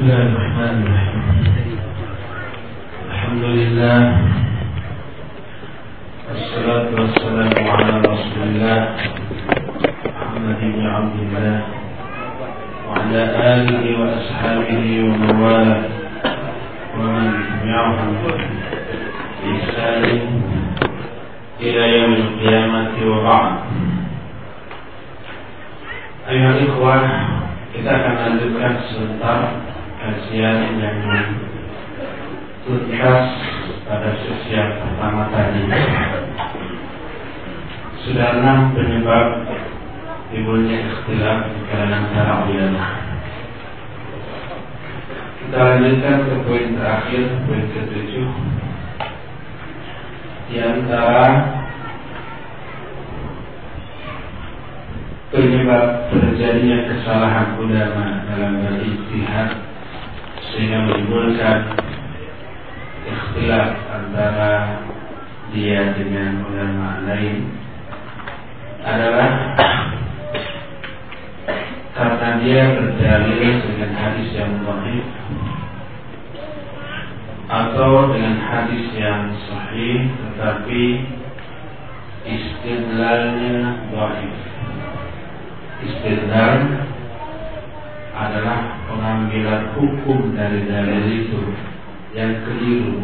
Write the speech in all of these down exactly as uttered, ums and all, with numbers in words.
Bismillahirrahmanirrahim. Alhamdulillah. Wassalatu wassalamu ala Rasulillah Muhammad ibn Abdullah wa ala alihi wa ashabihi wa mawala wa man tabi'ahum bi ihsan ila yaumil qiyamati wa ba'd. Ayuhal ikhwah, kita akan lanjutkan sebentar kajian yang tuntas pada sesi yang pertama tadi. Sudah enam penyebab timbulnya ikhtilaf di kalangan para ulama. Kita lanjutkan ke poin terakhir, poin ketujuh. Di antara penyebab terjadinya kesalahan ulama dalam berijtihad sehingga menimbulkan ikhtilaf antara dia dengan ulama lain adalah karena dia berdalil dengan hadis yang dhaif atau dengan hadis yang sahih tetapi istidlalnya dhaif. Istidlal adalah pengambilan hukum dari dalil itu yang keliru.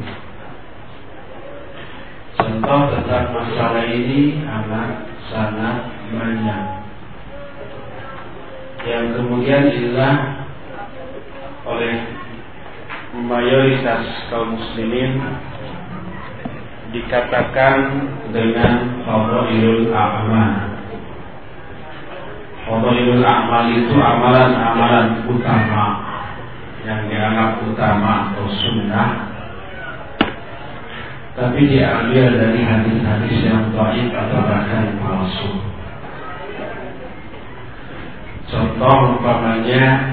Contoh tentang masalah ini amat sangat banyak, yang kemudian inilah oleh mayoritas kaum muslimin dikatakan dengan fadhailul a'mal. Fadhailul a'mal itu amalan-amalan utama yang dianggap utama atau sunnah, tapi diambil dari hadis-hadis yang dhaif atau bahkan palsu. Contoh umpamanya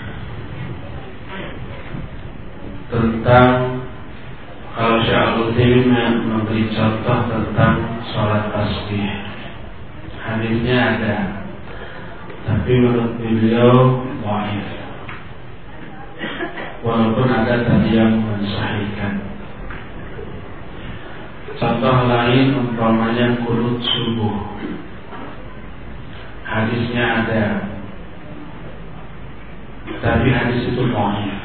tentang, kalau Syaikhul Utsaimin memberi contoh tentang sholat tasbih, hadisnya ada, tapi menurut beliau dhaif, walaupun ada tadi yang mensahihkan. Contoh lain umpamanya qunut subuh, hadisnya ada, tapi hadis itu dhaif.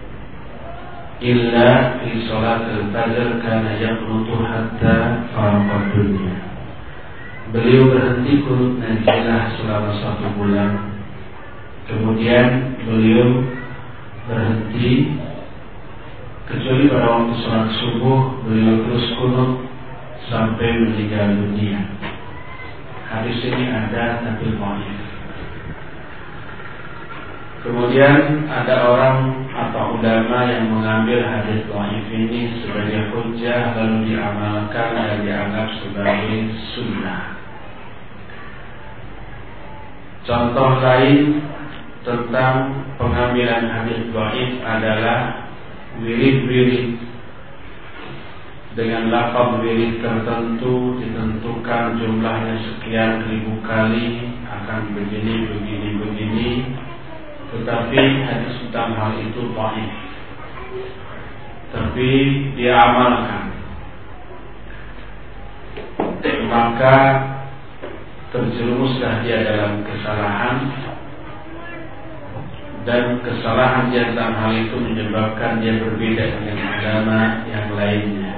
Illa fi sholatil fajr kana yaqnutu hatta faraqad dunya. Beliau berhenti qunut nazilah selama satu bulan. Kemudian beliau berhenti, kecuali pada waktu sholat subuh beliau terus qunut sampai meninggal dunia. Hadis ini ada tapi dhaif. Kemudian ada orang atau ulama yang mengambil hadis dhaif ini sebagai hujjah lalu diamalkan dan dianggap sebagai sunnah. Contoh lain tentang pengambilan hadis dhaif adalah wirid-wirid dengan lafaz wirid tertentu ditentukan jumlahnya sekian ribu kali akan begini begini begini, tetapi hadis tentang hal itu dhaif, tapi dia amalkan, maka terjerumuslah dia dalam kesalahan, dan kesalahan dia tentang hal itu menyebabkan dia berbeda dengan agama yang lainnya.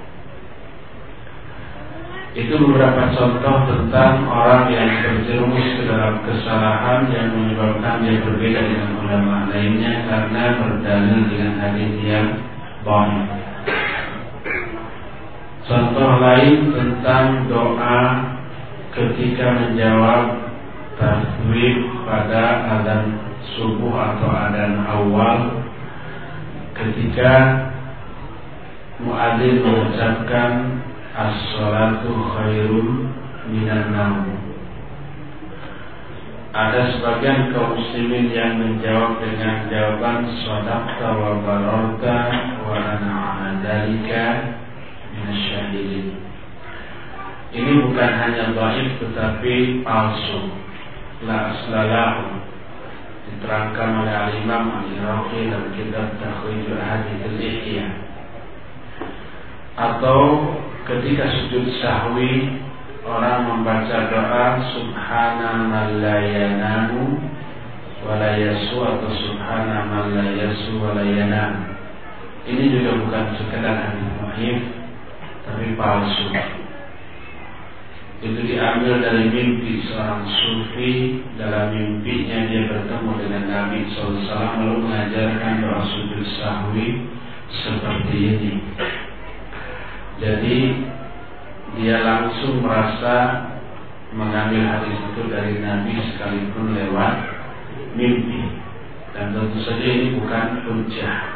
Itu beberapa contoh tentang orang yang terjerumus ke dalam kesalahan yang menyebabkan dia berbeda dengan ulama lainnya karena berdalil dengan hadis yang dhaif. Contoh lain tentang doa ketika menjawab tasbih pada azan subuh atau adzan awal, ketika muadzin mengucapkan as-salatu khairun minan naum. Ada sebagian kaum muslimin yang menjawab dengan jawaban shadaqta wa bararta wa ana 'ala dzalika minasyahidin. Ini bukan hanya dhaif tetapi palsu, la aslalahu, diterangkan oleh Al-Imam Al-Iraqi dalam kitab Takhrij Ahadits Al-Ihya. Atau ketika sujud sahwi orang membaca doa subhana man la yanamu wa la yasu atau subhana man la yasu wa la yanam. Ini juga bukan sekedar hadis dhaif, tapi palsu. Itu diambil dari mimpi seorang sufi. Dalam mimpinya dia bertemu dengan Nabi shallallahu alaihi wasallam lalu mengajarkan doa sujud sahwi seperti ini. Jadi dia langsung merasa mengambil hadis itu dari Nabi sekalipun lewat mimpi. Dan tentu saja ini bukan hujjah.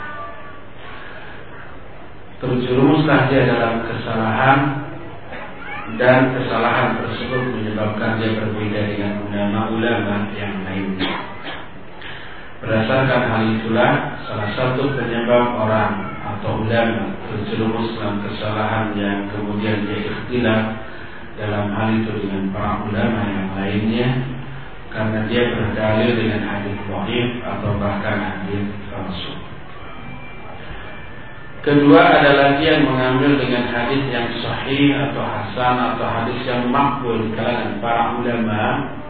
Terjerumuslah dia dalam kesalahan, dan kesalahan tersebut menyebabkan dia berbeda dengan ulama-ulama yang lainnya. Berdasarkan hal itulah salah satu penyebab orang atau ulama terjerumus dalam kesalahan yang kemudian dia ikhtilaf dalam hal itu dengan para ulama yang lainnya, karena dia berdalil dengan hadis dhaif atau bahkan hadis palsu. Kedua adalah dia mengambil dengan hadis yang sahih atau hasan atau hadis yang makbul di kalangan para ulama,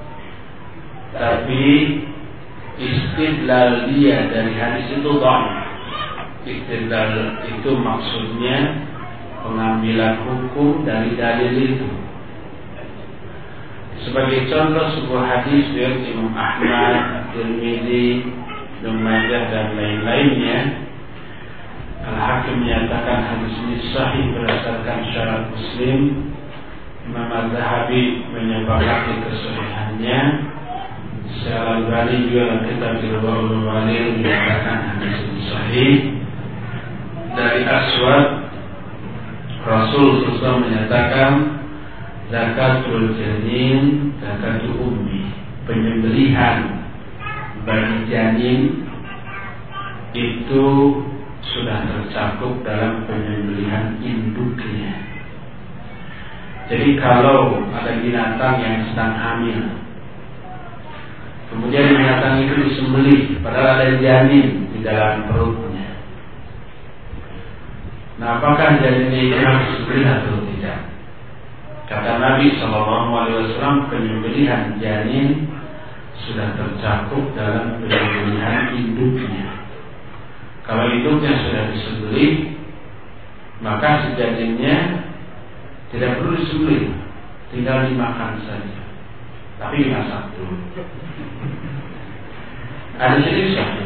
tapi istidlal dia dari hadis itu dhaif. Istidlal itu maksudnya pengambilan hukum dari dalil itu. Sebagai contoh sebuah hadis dari Imam Ahmad, Tirmidzi, Ibnu Majah dan lain-lainnya, Al-Hakim menyatakan hadis ini sahih berdasarkan syarat Muslim. Imam Az-Zahabi menyepakati kesahihannya. Syarah-Albani juga dalam kitab Irwaul Ghalil menyatakan hadis ini sahih. Dari Aswad, Rasul sallallahu alaihi wasallam menyatakan zakatul janin zakatul ummi, penyembelihan bagi janin itu sudah tercakup dalam penyembelihan induknya. Jadi kalau ada binatang yang sedang hamil, kemudian binatang itu disembelih, padahal ada janin di dalam perutnya, nah apakah janinnya itu harus disembelih atau tidak? Kata Nabi shallallahu alaihi wasallam, penyembelihan janin sudah tercakup dalam penyembelihan induknya. Kalau induknya sudah disembelih, maka si janinnya tidak perlu disembelih, tinggal dimakan saja, tapi dimasak dulu. Ada sini sahih.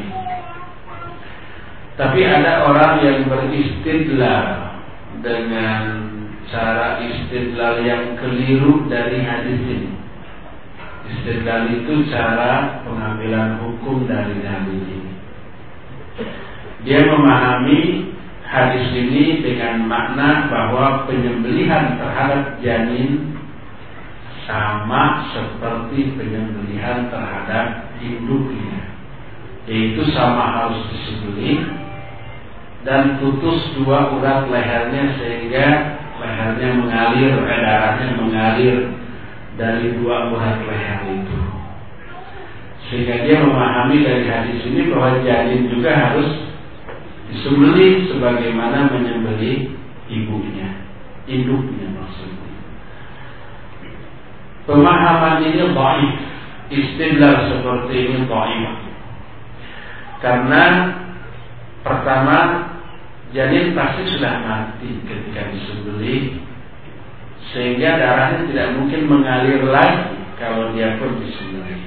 Tapi ada orang yang beristidlal dengan cara istidlal yang keliru dari hadis ini. Istidlal itu cara pengambilan hukum dari hadis ini. Dia memahami hadis ini dengan makna bahwa penyembelihan terhadap janin sama seperti penyembelihan terhadap induknya, yaitu sama harus disembelih dan putus dua urat lehernya sehingga lehernya mengalir, darahnya mengalir dari dua urat leher itu. Sehingga dia memahami dari hadis ini bahwa janin juga harus disembelih sebagaimana menyembelih ibunya, induknya maksudnya. Pemahaman ini dhaif, istidlal seperti ini dhaif. Karena pertama, janin pasti sudah mati ketika disembelih, sehingga darahnya tidak mungkin mengalir lagi kalau dia pun disembelih.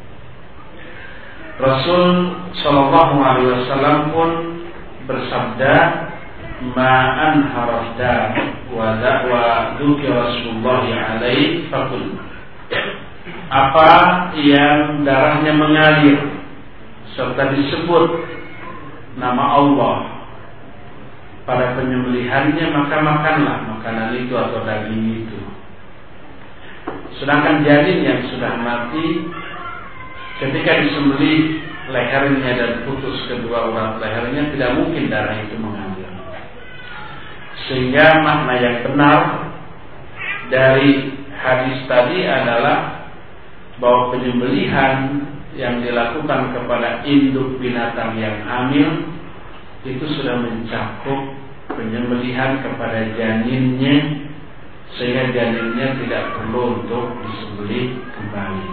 Rasul Shallallahu Alaihi Wasallam pun bersabda, ma'an harafda wa da'wa duki Rasulullah alaihi fakul. Apa yang darahnya mengalir serta disebut nama Allah pada penyembelihannya, maka makanlah makanan itu atau daging itu. Sedangkan janin yang sudah mati, ketika disembelih lehernya dan putus kedua urat lehernya, tidak mungkin darah itu mengalir. Sehingga makna yang benar dari hadis tadi adalah bahwa penyembelihan yang dilakukan kepada induk binatang yang hamil itu sudah mencakup penyembelihan kepada janinnya, sehingga janinnya tidak perlu untuk disembelih kembali.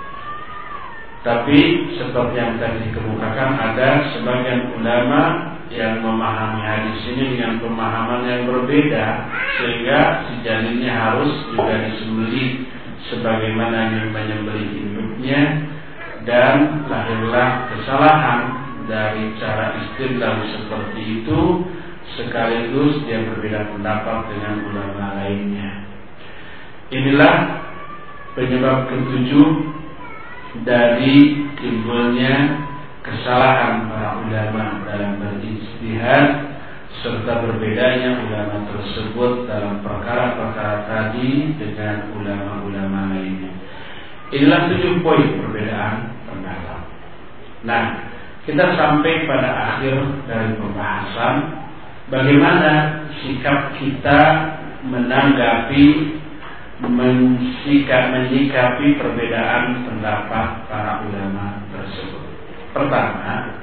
Tapi seperti yang tadi dikemukakan, ada sebagian ulama yang memahami hadis ini dengan pemahaman yang berbeda, sehingga si janinnya harus juga disembelih sebagaimana yang menyembelih induknya, dan lahirlah kesalahan dari cara istidlal seperti itu, sekaligus dia berbeda pendapat dengan ulama lainnya. Inilah penyebab ketujuh dari timbulnya kesalahan para ulama dalam berijtihad, serta berbedanya ulama tersebut dalam perkara-perkara tadi dengan ulama-ulama lainnya. Inilah tujuh poin perbedaan pendapat. Nah, kita sampai pada akhir dari pembahasan bagaimana sikap kita menanggapi, mensikap, menyikapi perbedaan pendapat para ulama tersebut. Pertama,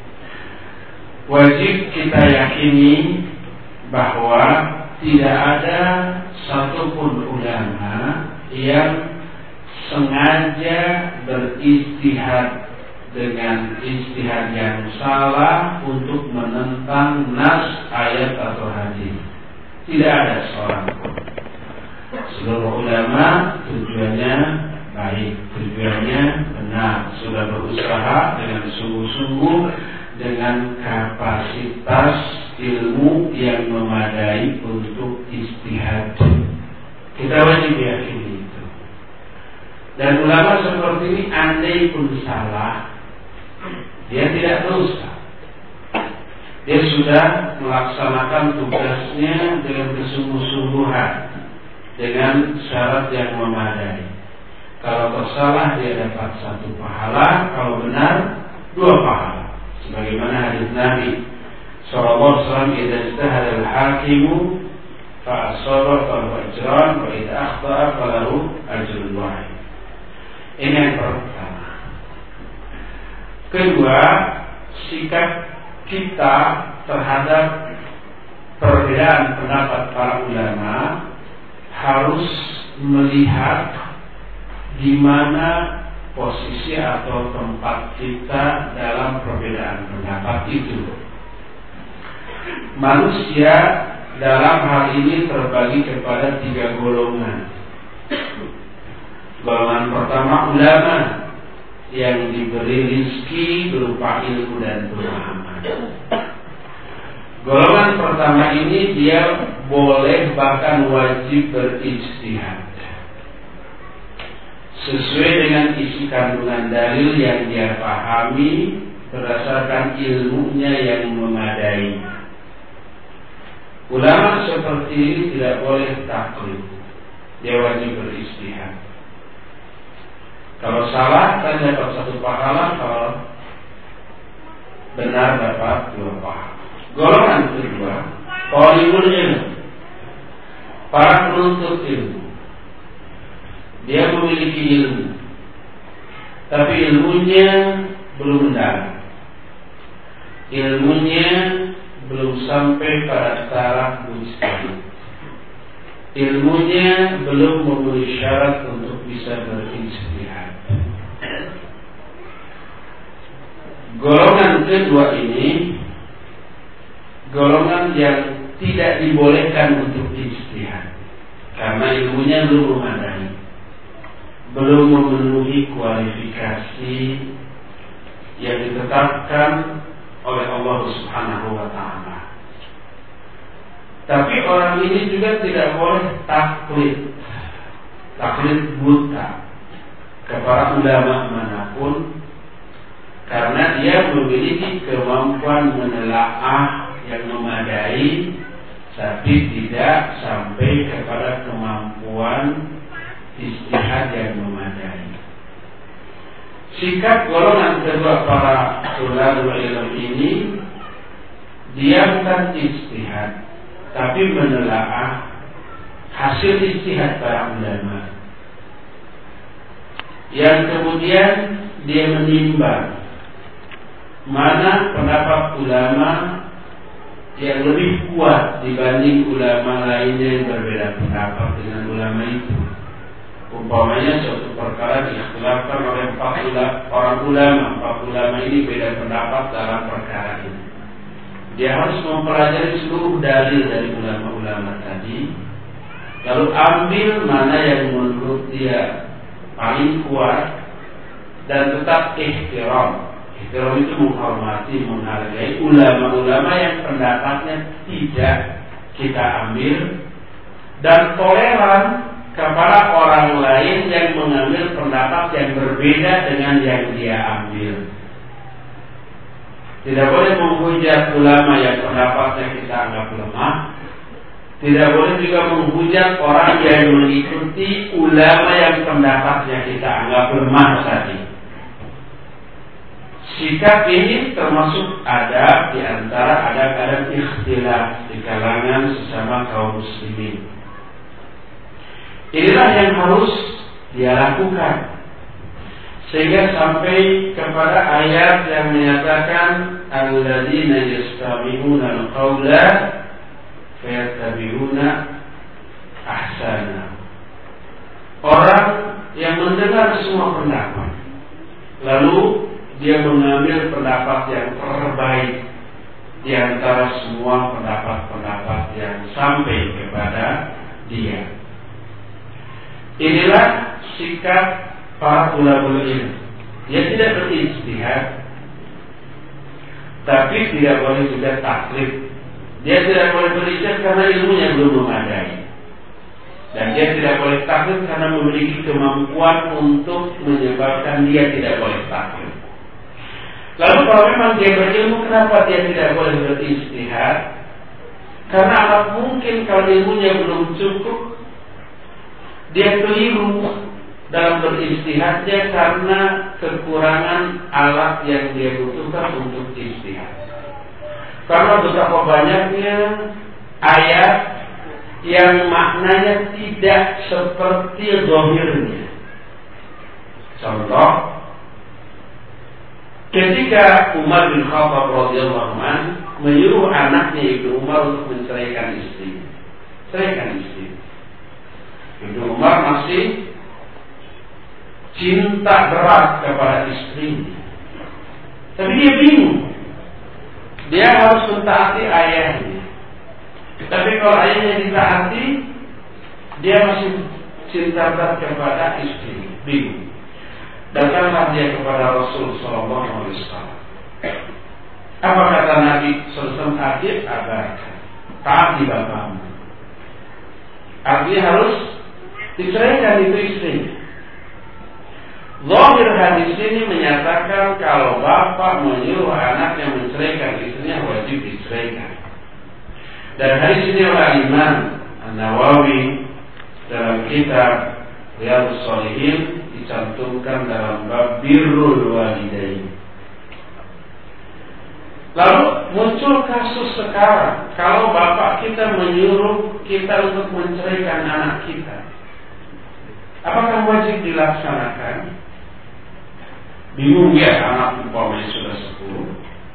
wajib kita yakini bahwa tidak ada satupun ulama yang sengaja beristihad dengan istihad yang salah untuk menentang nas ayat atau hadis. Tidak ada seorang pun. Seluruh ulama tujuannya baik, tujuannya benar, sudah berusaha dengan sungguh-sungguh dengan kapasitas ilmu yang memadai untuk istihad. Kita wajib yakini itu. Dan ulama seperti ini andai pun salah, dia tidak dosa. Dia sudah melaksanakan tugasnya dengan kesungguh-sungguhan, dengan syarat yang memadai. Kalau tersalah dia dapat satu pahala, kalau benar dua pahala. Sebagaimana hadis Nabi sallallahu alaihi wasallam, "Idza ijtahada al-hakimu fa asaba falahu ajran, wa idza akhta'a falahu ajrun wahid." Ini yang pertama. Kedua, sikap kita terhadap perbedaan pendapat para ulama harus melihat di mana posisi atau tempat kita dalam perbedaan pendapat itu. Manusia dalam hal ini terbagi kepada tiga golongan. Golongan pertama ulama yang diberi rizki berupa ilmu dan pemahaman. Golongan pertama ini dia boleh bahkan wajib berijtihad sesuai dengan isi kandungan dalil yang dia pahami berdasarkan ilmunya yang memadai. Ulama seperti ini tidak boleh taklid, dia wajib berijtihad. Kalau salah kan dapat satu pahala, kalau benar dapat dua pahala. Golongan kedua, talibul ilm, para penuntut ilmu. Dia memiliki ilmu, tapi ilmunya belum mendalam. Ilmunya belum sampai pada taraf mujtahid. Ilmunya belum memenuhi syarat untuk bisa berijtihad. Golongan kedua ini golongan yang tidak dibolehkan untuk ijtihad karena ilmunya belum memadai, belum memenuhi kualifikasi yang ditetapkan oleh Allah Subhanahu wa taala. Tapi orang ini juga tidak boleh taklid, taklid buta kepada ulama manapun, karena dia memiliki kemampuan menelaah yang memadai, tapi tidak sampai kepada kemampuan istihad yang memadai. Sikap golongan kedua para ulama ilmu ini, dia bukan istihad, tapi menelaah hasil istihad para ulama, yang kemudian dia menimbang mana pendapat ulama yang lebih kuat dibanding ulama lainnya yang berbeda pendapat dengan ulama itu. Umpamanya suatu perkara diikhtilafkan oleh empat orang ulama, empat ulama ini beda pendapat dalam perkara ini. Dia harus mempelajari seluruh dalil dari ulama-ulama tadi, lalu ambil mana yang menurut dia paling kuat dan tetap ihtiram. Ihtiram itu menghormati, menghargai ulama-ulama yang pendapatnya tidak kita ambil, dan toleran kepada orang lain yang mengambil pendapat yang berbeda dengan yang dia ambil. Tidak boleh menghujat ulama yang pendapatnya kita anggap lemah. Tidak boleh juga menghujat orang yang mengikuti ulama yang pendapatnya kita anggap lemah tadi. Sikap ini termasuk ada di antara adab-adab ikhtilaf di kalangan sesama kaum muslimin. Inilah yang harus dia lakukan sehingga sampai kepada ayat yang menyatakan alladzina yastami'una al-qawla fayattabi'una ahsana. Orang yang mendengar semua pendapat lalu dia mengambil pendapat yang terbaik di antara semua pendapat-pendapat yang sampai kepada dia. Inilah sikap para ulama ilmu. Dia tidak berijtihad, tapi tidak boleh juga taklid. Dia tidak boleh berijtihad karena ilmunya belum memadai, dan dia tidak boleh taklid karena memiliki kemampuan untuk menyebabkan dia tidak boleh taklid. Lalu kalau memang dia berilmu, kenapa dia tidak boleh berijtihad? Karena apa mungkin kalau ilmunya belum cukup, dia keliru dalam berijtihadnya karena kekurangan alat yang dia butuhkan untuk ijtihad. Karena betapa banyaknya ayat yang maknanya tidak seperti zahirnya. Contoh, ketika Umar bin Khattab radhiyallahu anhu menyuruh anaknya Ibnu Umar untuk menceraikan istri, ceraikan istri. Ibnu Umar masih cinta berat kepada istrinya, tapi dia bingung. Dia harus mentaati ayahnya, tapi kalau ayahnya ditaati, dia masih cinta berat kepada istrinya, bingung. Datanglah dia kepada Rasul Sallallahu Alaihi Wasallam. Apa kata Nabi Sallallahu Alaihi Wasallam? Adib abaka, taati bapakmu. Artinya harus diceraikan itu istrinya. Zahir hadis ini menyatakan kalau bapak menyuruh anaknya menceraikan istrinya, wajib diceraikan. Dan hadis ini oleh Imam An-Nawawi dalam kitab Riyadhus Shalihin dicantumkan dalam bab birrul walidain. Lalu muncul kasus sekarang, kalau bapak kita menyuruh kita untuk menceraikan anak kita, apakah wajib dilaksanakan? Bingung ya, anak umpamanya sudah sepuluh.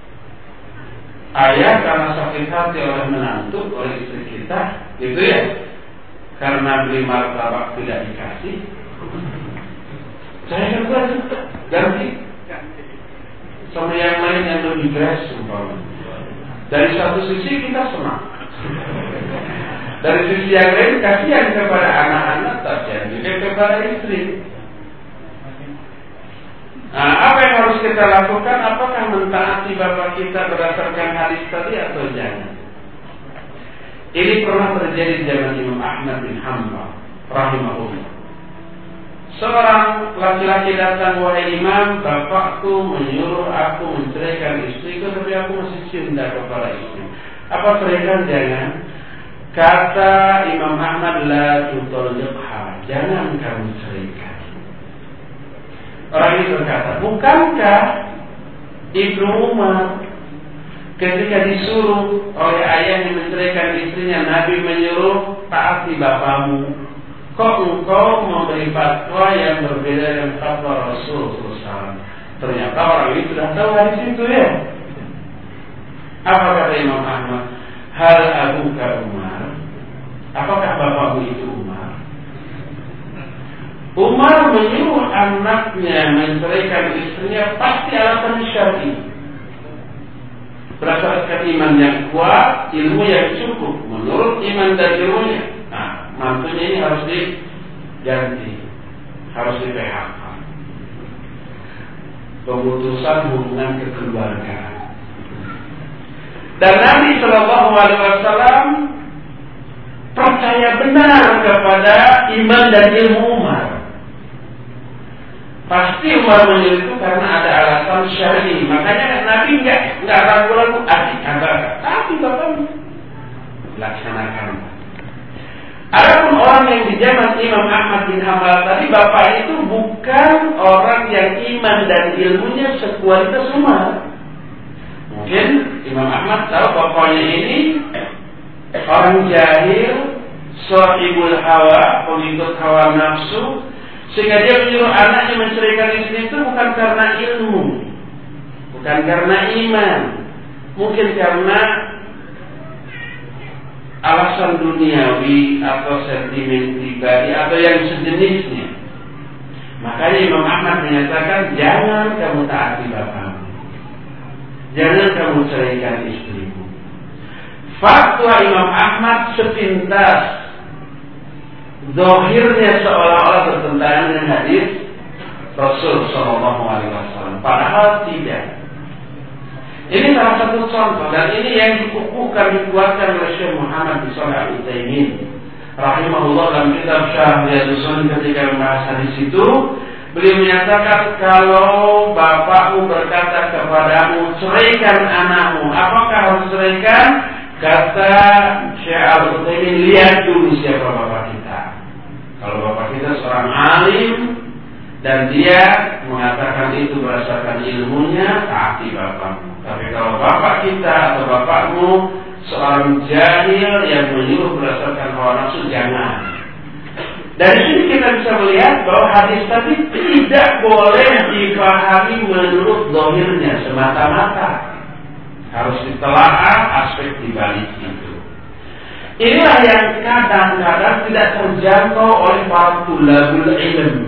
Ayah karena sakit hati oleh menantu, oleh istri kita, gitu ya, karena beli martabak tidak dikasih, saya kan ganti sama yang lain yang lebih beres umpamanya. Dari satu sisi kita senang, dari sisi yang lain kasihan kepada anak-anak, kasihan juga kepada istri. Nah, apa yang harus kita lakukan? Apakah mentaati bapak kita berdasarkan hadis tadi atau jangan? Ini pernah terjadi di zaman Imam Ahmad bin Hanbal rahimahullah. Seorang laki-laki datang, wahai Imam, bapakku menyuruh aku menceraikan istriku, tapi aku masih cinta kepada istri. Apa ceraikan? Jangan. Kata Imam Ahmad, la tutalliqha, jangan kamu ceraikan. Orang ini berkata, bukankah Ibnu Umar ketika disuruh oleh ayahnya menceraikan istrinya, Nabi menyuruh taati bapakmu? Kok engkau memberi fatwa yang berbeda dengan fatwa Rasul sallallahu alaihi wasallam? Ternyata orang ini sudah tahu hadis itu ya. Apa kata Imam Ahmad? Hal abuka Umar? Apakah bapakmu itu Umar? Umar menyuruh anaknya menceraikan istrinya pasti alasan syar'i. Berdasarkan iman yang kuat, ilmu yang cukup. Menurut iman dan ilmunya, nah, mantunya ini harus diganti, harus di P H K. Pemutusan hubungan kekeluargaan. Dan Nabi Shallallahu Alaihi Wasallam percaya benar kepada iman dan ilmu Umar. Pasti Umar menyuruh itu karena ada alasan syar'i. Makanya Nabi enggak enggak ragu-ragu adik agak, tapi bapak laksanakan. Adapun orang yang di zaman Imam Ahmad bin Hanbal tadi, bapak itu bukan orang yang iman dan ilmunya sekualitas Umar. Mungkin Imam Ahmad tahu bapaknya ini orang jahil, sahibul hawa, pengikut hawa nafsu, sehingga dia menyuruh anaknya menceraikan istri itu bukan karena ilmu, bukan karena iman, mungkin karena alasan duniawi atau sentimen pribadi atau yang sejenisnya. Makanya Imam Ahmad menyatakan, jangan kamu taati bapakmu, jangan kamu ceraikan istrimu. Fatwa Imam Ahmad sepintas, zahirnya seolah-olah bertentangan dengan hadis Rasul Shallallahu Alaihi Wasallam, padahal tidak. Ini salah satu contoh, dan ini yang dikukuhkan, dikuatkan oleh Syekh Muhammad bin Shalih Al-Utsaimin rahimahullah dalam kitab Syarh Riyadhus Shalihin. Ketika membahas hadis itu, beliau menyatakan, kalau bapakmu berkata kepadamu, ceraikan anakmu, apakah harus ceraikan? Kata Syekh Al-Utsaimin, lihat dulu siapa bapak kita. Kalau bapak kita seorang alim dan dia mengatakan itu berdasarkan ilmunya, taati bapakmu. Tapi kalau bapak kita atau bapakmu seorang jahil yang menyuruh berdasarkan hawa nafsu, jangan. Dari sini kita bisa melihat bahwa hadis tadi tidak boleh dipahami menurut zahirnya semata-mata. Harus ditelaah aspek dibalik itu. Inilah yang kadang-kadang tidak terjangkau oleh para tulabul ilm,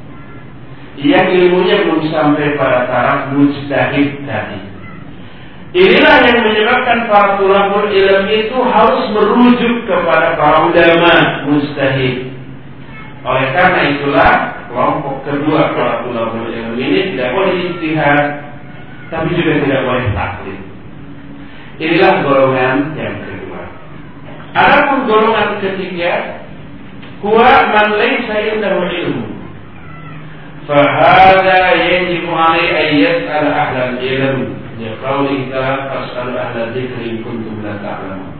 yang ilmunya belum sampai pada taraf mujtahid tadi. Inilah yang menyebabkan para tulabul ilm itu harus merujuk kepada para ulama mujtahid. Oleh karena itulah kelompok kedua para tulabul ilm ini tidak boleh ijtihad, tapi juga tidak boleh taklid. Inilah golongan yang kedua. Adapun golongan ketiga, huwa man laysa indahu ilmu, fa hadza yajibu alaihi an yas'ala ahlal ilm. Ya qauli ta'ala fas'alu ahla dzikri in kuntum la ta'lamun.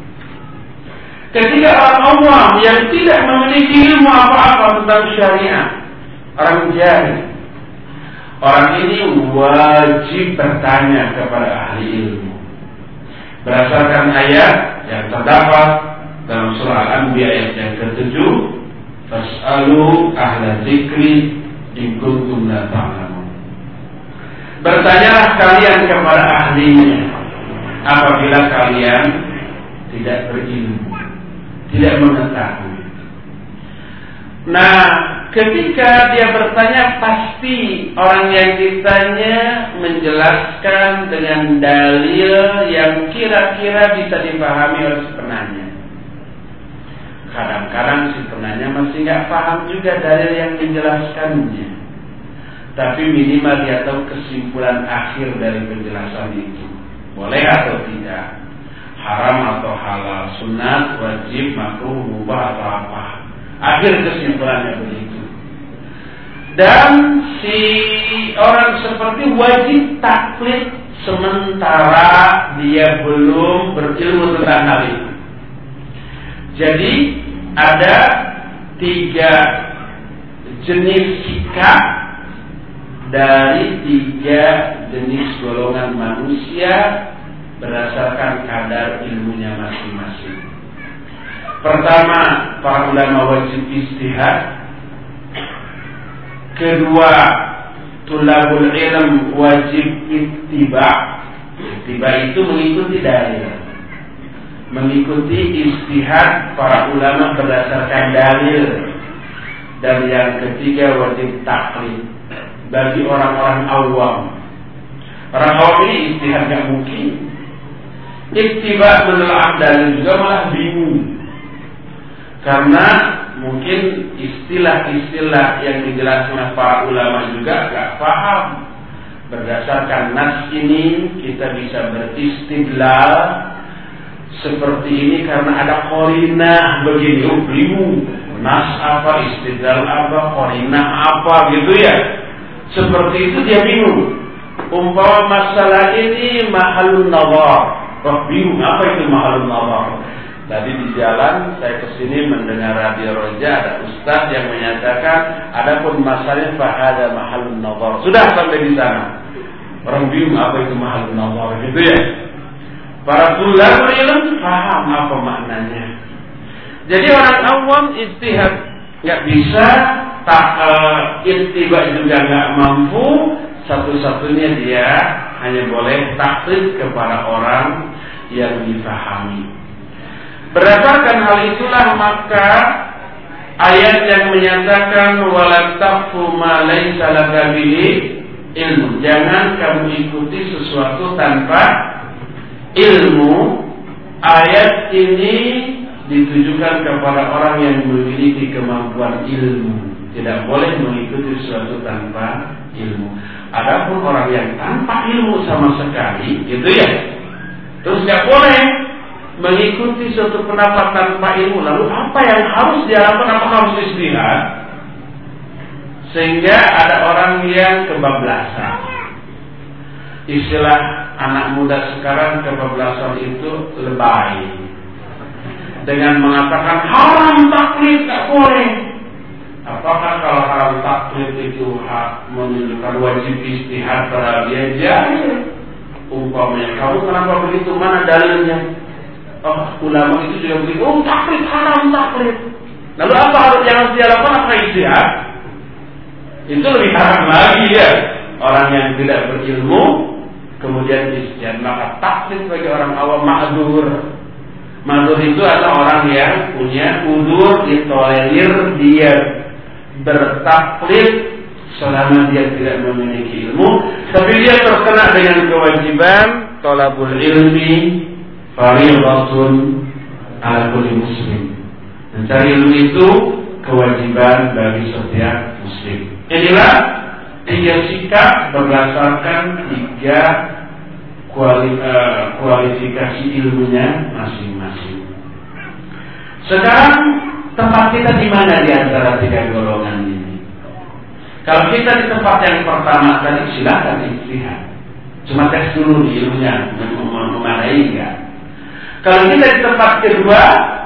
Ketika orang awam yang tidak memiliki ilmu apa-apa tentang syariat, orang jahil, orang ini wajib bertanya kepada ahli ilmu berdasarkan ayat yang terdapat dalam surah Al-Anbiya ayat yang ketujuh, fas'alu ahla dzikri in kuntum la ta'lamun. Bertanyalah kalian kepada ahlinya apabila kalian tidak berilmu, tidak mengetahui. Nah, ketika dia bertanya, pasti orang yang ditanya menjelaskan dengan dalil yang kira-kira bisa dipahami oleh si penanya. Kadang-kadang si penanya masih nggak paham juga dalil yang menjelaskannya, tapi minimal dia tahu kesimpulan akhir dari penjelasan itu, boleh atau tidak, haram atau halal, sunat, wajib, makruh, mubah atau apa. Akhir kesimpulannya begitu. Dan si orang seperti wajib taklid sementara dia belum berilmu tentang hal itu. Jadi ada tiga jenis sikap dari tiga jenis golongan manusia berdasarkan kadar ilmunya masing-masing. Pertama, para ulama wajib ijtihad. Kedua, tulabul ilm wajib ittiba. Ittiba itu mengikuti dalil, mengikuti ijtihad para ulama berdasarkan dalil. Dan yang ketiga wajib taklid bagi orang-orang awam. Orang awam ini ijtihad gak mungkin. Ittiba menelaah dalil juga malah bingung, karena mungkin istilah-istilah yang dijelaskan oleh para ulama juga gak paham. Berdasarkan nas ini kita bisa beristidlal seperti ini karena ada qarinah begini. Oh, bingung, nas apa, istidlal apa, qarinah apa gitu ya. Seperti itu dia bingung. Umpama masalah ini mahalun nazar, oh bingung apa itu mahalun nazar. Tadi di jalan saya kesini mendengar radio Roja, ada ustaz yang menyatakan adapun masalahnya fahada mahalun nazar. Sudah sampai di sana. Orang bingung apa itu mahalun nazar gitu ya. Para tulabul ilm paham apa maknanya. Jadi orang awam ijtihad nggak bisa, tak uh, ittiba juga nggak mampu. Satu-satunya dia hanya boleh taklid kepada orang yang difahami. Berdasarkan hal itulah maka ayat yang menyatakan wala taqfu ma laysa laka bihi ilmu, jangan kamu ikuti sesuatu tanpa ilmu. Ayat ini ditujukan kepada orang yang memiliki kemampuan ilmu. Tidak boleh mengikuti sesuatu tanpa ilmu. Adapun orang yang tanpa ilmu sama sekali, gitu ya, terus nggak boleh mengikuti suatu pendapat tanpa ilmu. Lalu apa yang harus dia lakukan? Apa harus istihad? Sehingga ada orang yang kebablasan. Istilah anak muda sekarang, kebablasan itu lebay. Dengan mengatakan haram taklid, nggak boleh. Apakah kalau haram taklid itu hak menunjukkan wajib istihad pada dia? Jahil. Umpamanya kamu kenapa begitu? Mana dalilnya? Oh, ulama itu juga begitu. Oh, taklid haram taklid. Lalu apa harus yang harus dia lakukan? Apa istihad? Itu lebih haram lagi ya. Orang yang tidak berilmu kemudian istihad, maka taklid bagi orang awam ma'dzur. Ma'dzur itu adalah orang yang punya udzur, ditolerir dia bertaklid selama dia tidak memiliki ilmu, tapi dia terkena dengan kewajiban thalabul ilmi fardhatun ala kulli muslim. Mencari ilmu itu kewajiban bagi setiap muslim. Inilah tiga sikap berdasarkan tiga kuali, uh, kualifikasi ilmunya masing-masing. Sekarang tempat kita di mana di antara tiga golongan ini? Kalau kita di tempat yang pertama tadi silakan ijtihad. Cuma tes dulu ilmunya memadai enggak. Kalau kita di tempat kedua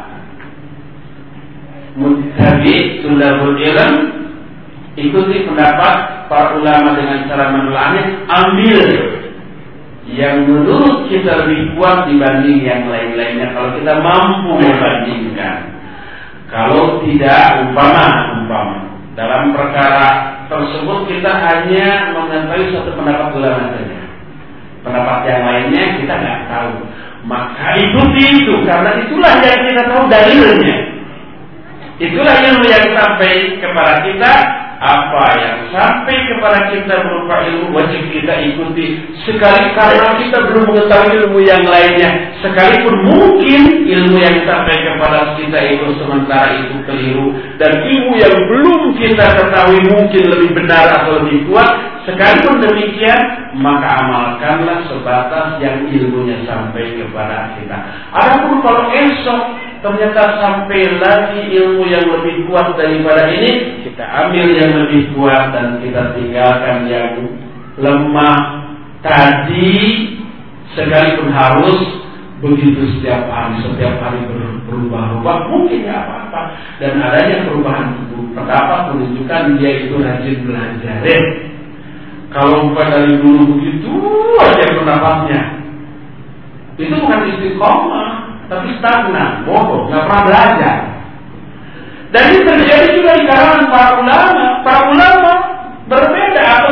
muttabi tulabul ilm, ikuti pendapat para ulama dengan cara menelaahnya, ambil yang menurut kita lebih kuat dibanding yang lain-lainnya kalau kita mampu membandingkan. Kalau tidak, umpama umpama dalam perkara tersebut kita hanya mengetahui satu pendapat ulama saja, pendapat yang lainnya kita nggak tahu, maka ikuti itu karena itulah yang kita tahu dalilnya. Itulah ilmu yang sampai kepada kita. Apa yang sampai kepada kita berupa ilmu wajib kita ikuti. Sekali karena kita belum mengetahui ilmu yang lainnya, sekalipun mungkin ilmu yang sampai kepada kita itu sementara itu keliru, dan ilmu yang belum kita ketahui mungkin lebih benar atau lebih kuat, sekalipun demikian maka amalkanlah sebatas yang ilmunya sampai kepada kita. Adapun kalau esok ternyata sampai lagi ilmu yang lebih kuat daripada ini, kita ambil yang lebih kuat dan kita tinggalkan yang lemah tadi. Sekalipun harus begitu setiap hari, setiap hari berubah-ubah, mungkin ya apa-apa. Dan adanya perubahan pendapat menunjukkan dia itu rajin belajar. Kalau bukan dari dulu begitu aja pendapatnya, itu bukan istiqomah, tapi stagnan, bodoh, nggak pernah belajar. Dan ini terjadi juga di kalangan para ulama. Para ulama berbeda atau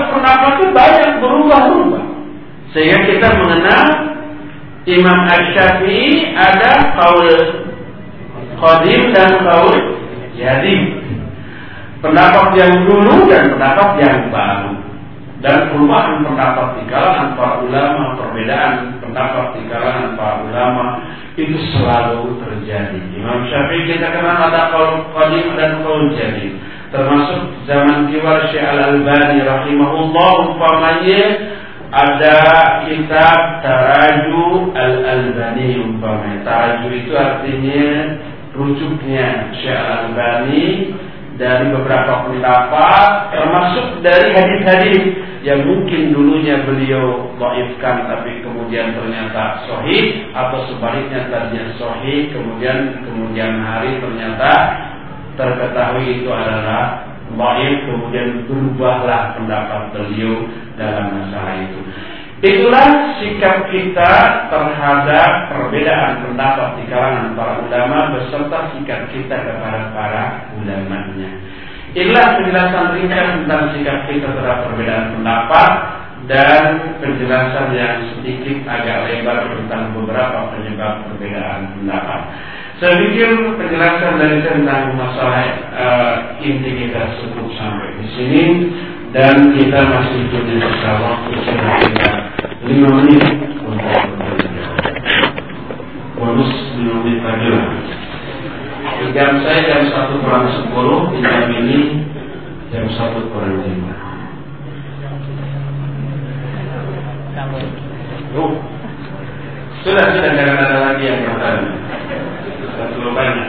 pendapat itu banyak berubah-ubah. Sehingga kita mengenal Imam Asy-Syafi'i ada qaul qadim dan qaul jadid. Pendapat yang dulu dan pendapat yang baru. Dan perubahan pendapat di kalangan para ulama, perbedaan pendapat di kalangan para ulama itu selalu terjadi. Imam Syafi'i kita kenal ada qaul qadim dan qaul jadid. Termasuk zaman kibar Syekh Al-Albani rahimahullah, umpamanya ada kitab Taraju Al-Albani umpamanya. Taraju itu artinya rujuknya Syekh Al-Albani dari beberapa pendapat, termasuk dari hadis-hadis yang mungkin dulunya beliau dhaifkan tapi kemudian ternyata sahih, atau sebaliknya tadinya sahih kemudian kemudian hari ternyata terketahui itu adalah dhaif, kemudian berubahlah pendapat beliau dalam masalah itu. Itulah sikap kita terhadap perbedaan pendapat di kalangan para ulama beserta sikap kita kepada para ulamanya. Inilah penjelasan ringkas tentang sikap kita terhadap perbedaan pendapat dan penjelasan yang sedikit agak lebar tentang beberapa penyebab perbedaan pendapat. Saya pikir penjelasan dari tentang masalah uh, inti kita cukup sampai di sini, dan kita masih punya sisa waktu sekitar lima menit untuk berbicara. Bonus lima menit lagi lah. Jam saya jam satu kurang sepuluh, jam ini jam satu kurang lima. Oh, sudah sudah jangan ada lagi yang bertanya. Sudah terlalu banyak.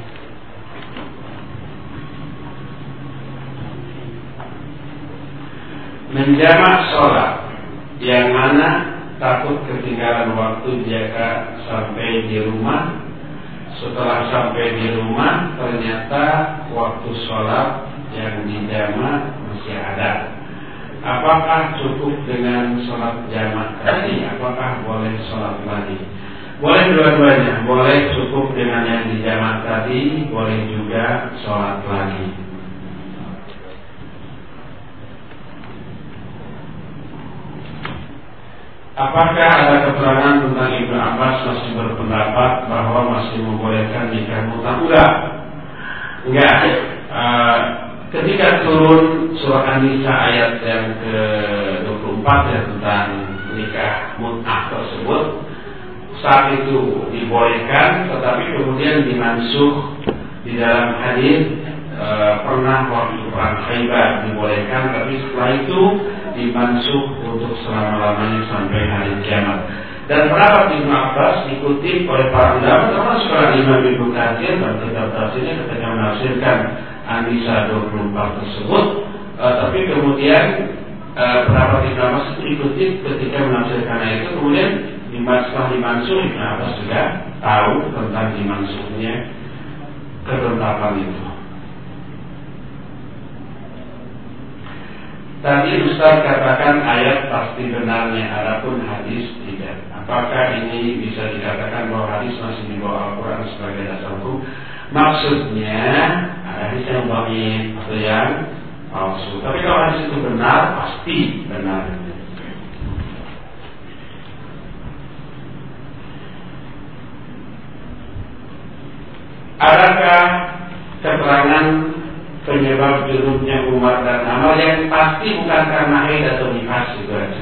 Menjamak sholat yang mana takut ketinggalan waktu jika sampai di rumah. Setelah sampai di rumah ternyata waktu sholat yang dijamak masih ada. Apakah cukup dengan sholat jamak tadi? Apakah boleh sholat lagi? Boleh dua-duanya. Boleh cukup dengan yang dijamak tadi, boleh juga sholat lagi. Apakah ada keterangan tentang Ibnu Abbas masih berpendapat bahwa masih membolehkan nikah muta? Enggak. Enggak. Uh, ketika turun surah An-Nisa ayat yang ke dua puluh empat ya, tentang nikah mut'ah tersebut, saat itu dibolehkan, tetapi kemudian dimansuh di dalam hadis uh, pernah waktu perang Khaybar dibolehkan, tapi setelah itu dimansuh untuk selama-lamanya sampai hari kiamat. Dan pendapat Ibnu Abbas dikutip oleh para ulama, termasuk oleh Imam Ibnu Katsir dan kitab tafsirnya ketika menafsirkan An-Nisa dua puluh empat tersebut. Uh, tapi kemudian uh, pendapat Ibnu Abbas dikutip ketika menafsirkan itu, kemudian setelah dimansuh, Ibnu Abbas juga tahu tentang dimansuhnya ketetapan itu. Tadi Ustaz katakan ayat pasti benarnya, adapun hadis tidak. Apakah ini bisa dikatakan bahwa hadis masih di bawah Al-Quran sebagai dasar hukum? Maksudnya ada hadis yang dhaif atau yang palsu. Tapi kalau hadis itu benar, pasti benar. Adakah keterangan penyebab junubnya Umar dan Ammar? Yang pasti bukan karena haid atau nifas itu aja.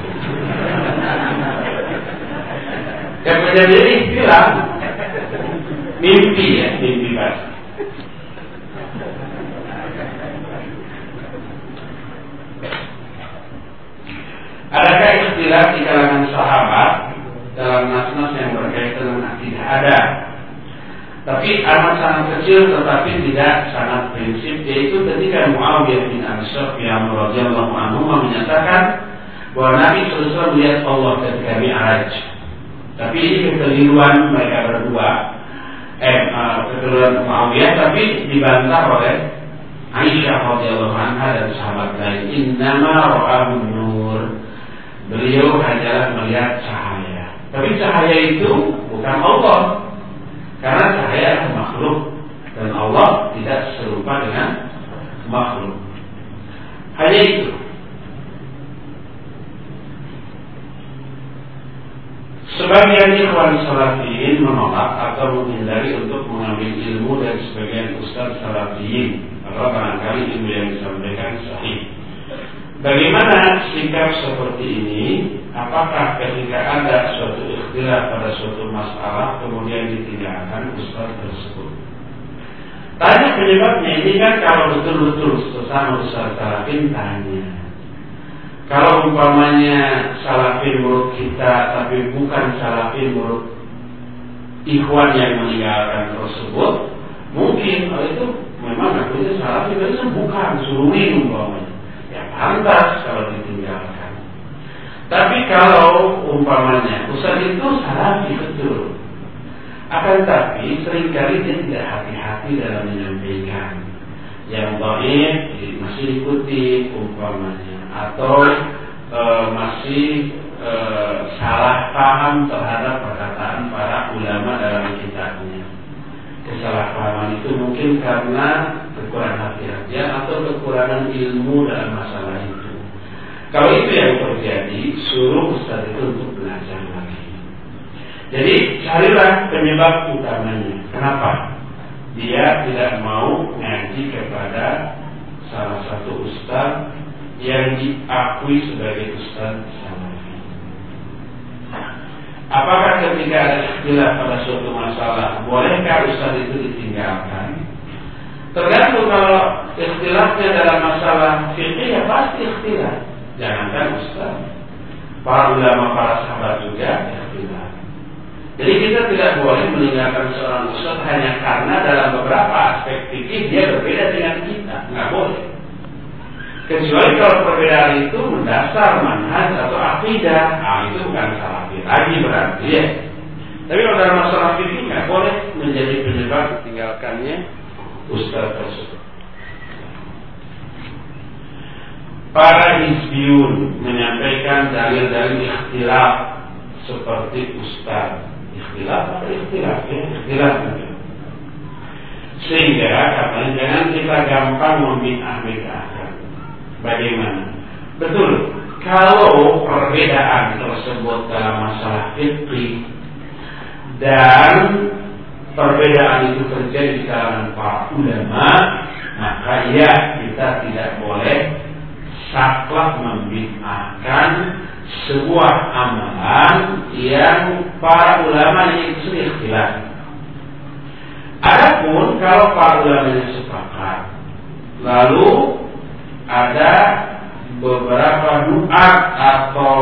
Yang menjadi istilah mimpi ya, mimpi pas. Adakah istilah di kalangan sahabat dalam nas-nas yang berkaitan dengan akidah? Ada. Tapi amat sangat kecil tetapi tidak sangat prinsip, yaitu ketika Muawiyah bin Abi Sufyan radhiyallahu anhu menyatakan bahwa Nabi sallallahu alaihi wasallam melihat Allah ketika Mi'raj. Tapi ini kekeliruan mereka berdua, eh kekeliruan Muawiyah, tapi dibantah oleh Aisyah radhiyallahu anha dan sahabat lain. Innama ra'ahu nur. Beliau hanya melihat cahaya. Tapi cahaya itu bukan Allah. Karena cahaya adalah makhluk dan Allah tidak serupa dengan makhluk. Hanya itu. Sebagian ikhwan salafiyin menolak atau menghindari untuk mengambil ilmu dari sebagian ustaz salafiyin, atau barangkali ilmu yang disampaikan sahih. Bagaimana sikap seperti ini? Apakah ketika ada suatu ikhtilaf pada suatu masalah kemudian ditinggalkan ustaz tersebut? Tanya penyebabnya ini kan kalau betul-betul sesama ustaz salafin tanya. Kalau umpamanya salafin menurut kita tapi bukan salafin menurut ikhwan yang meninggalkan tersebut, mungkin oh itu memang akunya salafin itu bukan suruhin umpamanya. Ya pantas kalau ditinggalkan. Tapi kalau umpamanya ustaz itu salafi betul, akan tapi seringkali dia tidak hati-hati dalam menyampaikan. Yang dhaif masih ikuti umpamanya, atau e, masih e, salah paham terhadap perkataan para ulama dalam kitabnya. Kesalahpahaman itu mungkin karena kekurangan hati-hatian atau kekurangan ilmu dalam masalah itu. Kalau itu yang terjadi, suruh ustaz itu untuk belajar lagi. Jadi carilah penyebab utamanya. Kenapa dia tidak mau ngaji kepada salah satu ustaz yang diakui sebagai ustaz salafi? Apakah ketika ada ikhtilaf pada suatu masalah, bolehkah ustaz itu ditinggalkan? Tergantung. Kalau ikhtilafnya dalam masalah fikih, ya pasti ikhtilaf. Jangankan ustaz, para ulama, para sahabat juga ikhtilaf. Jadi kita tidak boleh meninggalkan seorang ustaz hanya karena dalam beberapa aspek fikih dia berbeda dengan kita. Nggak boleh. Kecuali kalau perbedaan itu mendasar manhaj atau akidah, ah itu bukan salafi lagi berarti ya. Tapi kalau dalam masalah fikih nggak boleh menjadi penyebab ditinggalkannya ustaz tersebut. Para hizbiyun menyampaikan dalil-dalil ikhtilaf seperti ustaz. Ikhtilaf atau ikhtilaf ya, ikhtilaf juga. Sehingga katanya jangan kita gampang membid'ah-bid'ahkan. Bagaimana? Betul, kalau perbedaan tersebut dalam masalah fikih dan perbedaan itu terjadi di kalangan para ulama, maka ya kita tidak boleh saklek membid'ahkan sebuah amalan yang para ulama yang itu ikhtilaf. Adapun kalau para ulama yang sepakat, lalu ada beberapa duat atau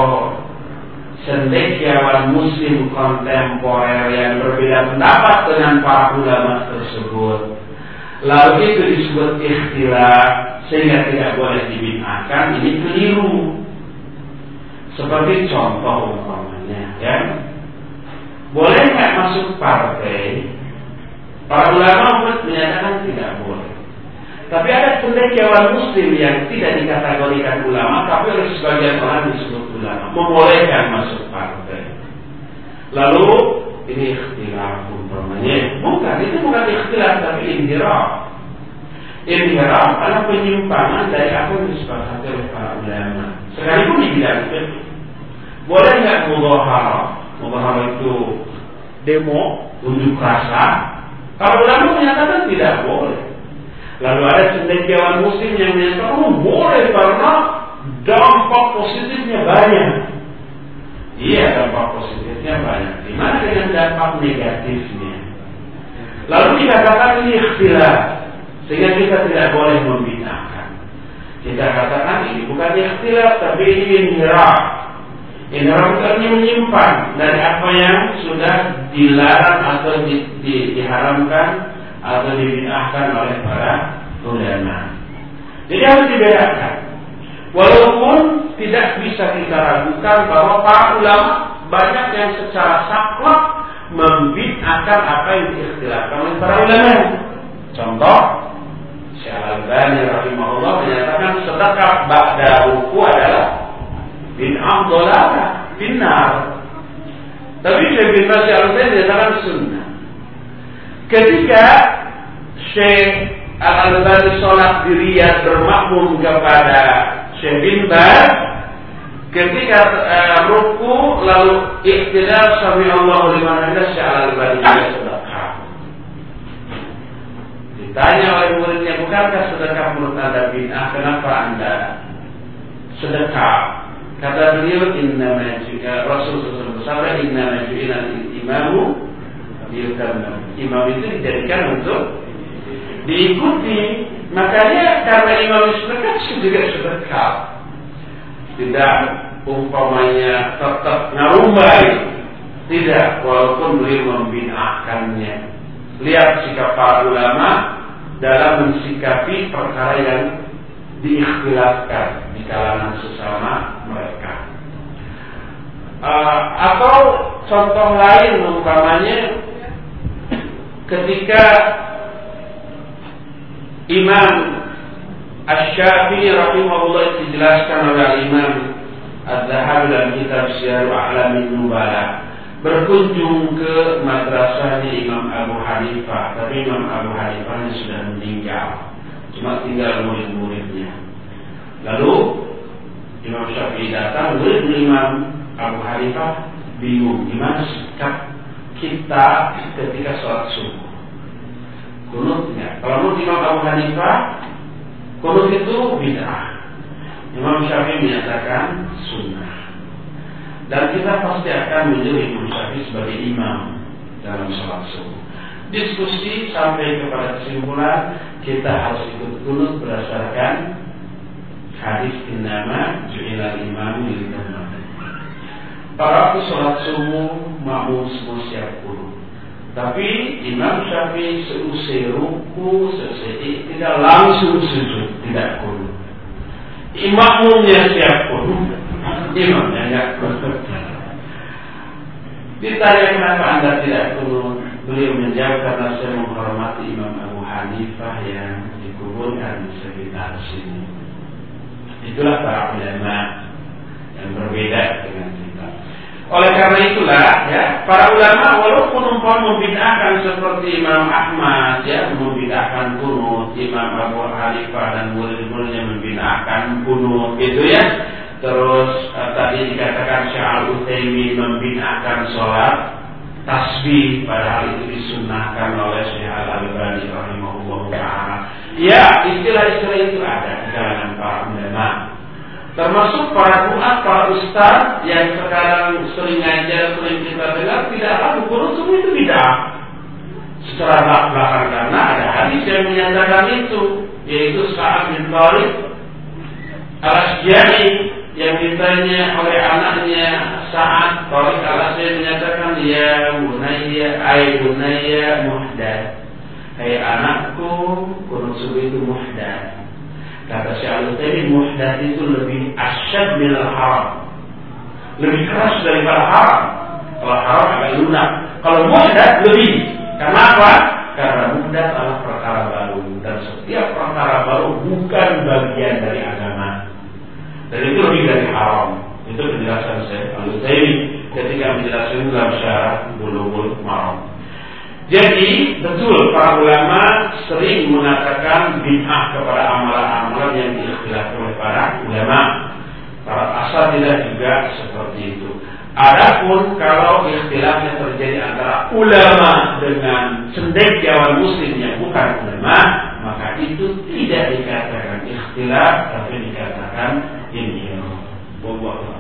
cendekiawan muslim kontemporer yang berbeda pendapat dengan para ulama tersebut, lalu itu disebut ikhtilaf sehingga tidak boleh dibid'ahkan, ini keliru. Seperti contoh umpamanya, ya, boleh nggak masuk partai? Para ulama menyatakan tidak boleh. Tapi ada cendekiawan muslim yang tidak dikategorikan ulama, tapi oleh sebagian orang disebut ulama, membolehkan masuk partai. Lalu ini ikhtilaf umpamanya. Bukan, itu bukan ikhtilaf, tapi inhiraf. Inhiraf adalah penyimpangan dari apa yang disepakati oleh para ulama. Sekalipun di bidang fikih. Boleh nggak mudhaharah? Mudhaharah itu demo, unjuk rasa. Para ulama menyatakan tidak boleh. Lalu ada cendekiawan muslim yang menyatakan oh, boleh karena dampak positifnya banyak. Iya, dampak positifnya banyak. Gimana dengan dampak negatifnya? Lalu dikatakan ini ikhtilaf, sehingga kita tidak boleh membid'ahkan. Kita katakan ini bukan ikhtilaf, tapi ini inhiraf. Inhiraf itu artinya menyimpan dari apa yang sudah dilarang atau di, di, diharamkan atau dibid'ahkan oleh para ulama. Jadi harus dibedakan. Walaupun tidak bisa kita ragukan bahwa para ulama banyak yang secara saklek membid'ahkan apa yang diikhtilafkan oleh para ulama. Contoh, Syekh Al-Albani rahimahullah menyatakan sedekah ba'da ruku adalah bid'ah dhalalah, finnar. Tapi Syekh bin Baz Al-Albani menyatakan sunnah. Ketika Syekh Al-Albani sholat di Riyadh bermakmum kepada Syekh bin Baz, ketika uh, ruku lalu iktidal sami Allahu liman hamidah sya'al al-badiyah sedekah. Ditanya oleh muridnya, bukankah sedekah menurut Anda bid'ah? Kenapa Anda sedekah? Kata beliau, innama ju'ila Rasul sallallahu alaihi wasallam innama ju'ila al-imamu liyutamma. Imam itu dijadikan untuk diikuti. Makanya karena imam sedekah juga sedekah. Tidak umpamanya tetap ngarumbai, tidak, walaupun beliau membid'ahkannya. Lihat sikap para ulama dalam mensikapi perkara yang diikhtilafkan di kalangan sesama mereka. Uh, atau contoh lain umpamanya ketika Imam Asy-Syafi'i rahimahullah dijelaskan oleh Imam Az-Zahabi dalam kitab Syiar A'lamin Nubala, berkunjung ke madrasahnya Imam Abu Hanifah, tapi Imam Abu Hanifah sudah meninggal, cuma tinggal murid-muridnya. Lalu Imam Syafi'i datang, murid Imam Abu Hanifah bingung gimana sikap kita ketika sholat subuh. Kunut enggak? Kalau menurut Imam Abu Hanifah, kunut itu bid'ah. Imam Syafi'i menyatakan sunnah. Dan kita pasti akan menjadi Imam Syafi'i sebagai imam dalam sholat subuh. Diskusi sampai kepada kesimpulan kita harus ikut kunut berdasarkan hadis innama ju'ilal imamu liyutamma. Para waktu sholat subuh makmum semua siap kunut. Tapi Imam Syafi'i seusai ruku, seusai tidak langsung sujud, tidak kunut. Imamnya siap kunut, imamnya tidak kunut. Ditanya kenapa Anda tidak kunut, beliau menjawab karena saya menghormati Imam Abu Hanifah yang dikuburkan di sekitar sini. Itulah para ulama yang berbeda dengan kita. Oleh karena itulah ya, para ulama walaupun umpama membid'ahkan seperti Imam Ahmad ya, membid'ahkan kunut, Imam Abu Hanifah dan murid-muridnya membid'ahkan kunut itu ya. Terus uh, tadi dikatakan Syekh Al-Utsaimin membid'ahkan sholat tasbih, padahal itu disunnahkan oleh Syekh Al-Albani rahimahullah taala. Ya, istilah-istilah itu ada di kalangan para ulama. Termasuk para duat, para ustaz yang sekarang sering ngajar, sering kita dengar, tidak lalu kunut subuh itu bid'ah. Secara belak-belakan karena ada hadis yang menyatakan itu, yaitu Sa'ad bin Tariq Al-Asjani yang ditanya oleh anaknya Sa'ad, Tariq Al-Asjani menyatakan, ya bunayya, ay bunayya muhdath. Hai anakku, kunut subuh itu muhdath. Kata Syekh Al-Utsaimin, muhdath itu lebih asyad minal haram, lebih keras daripada haram. Kalau haram agak lunak, kalau muhdath lebih. Kenapa? Karena muhdath adalah perkara baru, dan setiap perkara baru bukan bagian dari agama, dan itu lebih dari haram. Itu penjelasan Syekh Al-Utsaimin ketika menjelaskan dalam Syarah Bulughul Maram. Jadi betul para ulama sering mengatakan bid'ah kepada amalan-amalan yang diikhtilafkan oleh para ulama. Para asatidzah juga seperti itu. Adapun kalau ikhtilafnya terjadi antara ulama dengan cendekiawan muslim yang bukan ulama, maka itu tidak dikatakan ikhtilaf, tapi dikatakan inhiraf. Wallahu a'lam.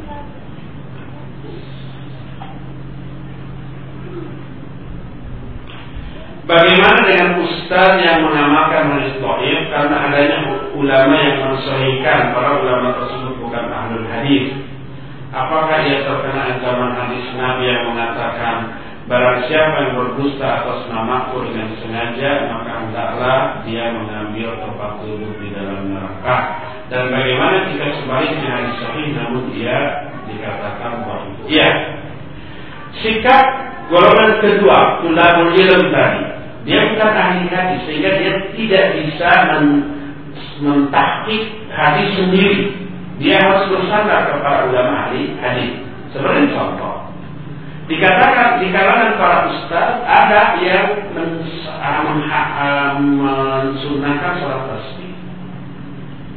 Bagaimana dengan ustaz yang mengamalkan hadis dhaif karena adanya ulama yang mensahihkan, para ulama tersebut bukan ahlul hadis? Apakah ia terkena ancaman hadis Nabi yang mengatakan barang siapa yang berdusta atas namaku dengan sengaja, maka hendaklah dia mengambil tempat duduk di dalam neraka? Dan bagaimana jika sebaliknya hadis sahih namun ia dikatakan dhaif? Iya. Sikap golongan kedua, tulabul ilm tadi, dia bukan ahli hadis sehingga dia tidak bisa men- mentahqiq hadis sendiri. Dia harus bersandar kepada ulama ahli hadis. Seperti contoh, dikatakan di kalangan para ustaz ada yang mensunahkan sholat tasbih.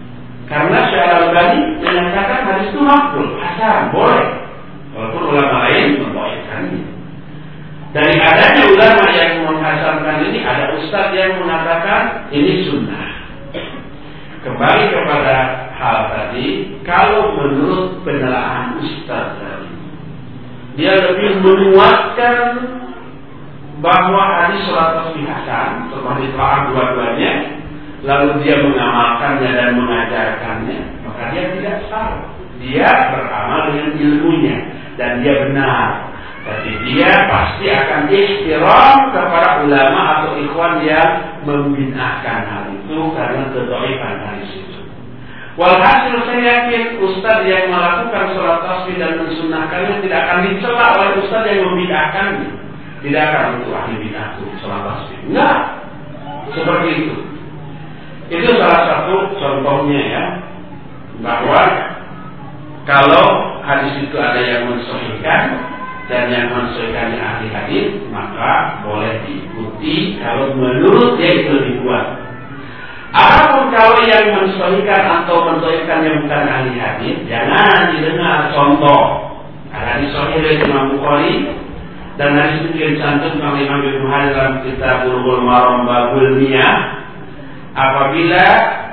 Karena Syekh Al-Albani menyatakan hadis itu makbul, hasan, boleh. Walaupun ulama lain mendhaifkannya. Dari adanya ulama yang menghasankan ini, ada ustaz yang mengatakan ini sunnah. Kembali kepada hal tadi, kalau menurut penelaahan ustaz tadi, dia lebih menguatkan bahwa hadis sholat tasbih hasan setelah ditelaah dua-duanya, lalu dia mengamalkannya dan mengajarkannya, maka dia tidak salah. Dia beramal dengan ilmunya dan dia benar. Tapi dia pasti akan ihtiram kepada ulama atau ikhwan yang membid'ahkan hal itu karena kedhaifan hadis itu. Walhasil saya yakin ustaz yang melakukan sholat tasbih dan mensunnahkannya tidak akan dicela oleh ustaz yang membid'ahkannya. Tidak akan untuk ahli bid'ah sholat tasbih. Enggak. Seperti itu. Itu salah satu contohnya ya, bahwa kalau hadis itu ada yang mensahihkan dan yang mensahihkannya ahli hadis, maka boleh diikuti kalau menurut dia itu lebih kuat. Apapun kalau yang mensahihkan atau mensahihkannya bukan ahli hadis, jangan didengar. Contoh, ada hadis sahih dari Imam Bukhari dan hadis itu dicantumkan oleh Imam Ibnu Hajar dalam kitab Bulughul Maram Babul Miyah. Apabila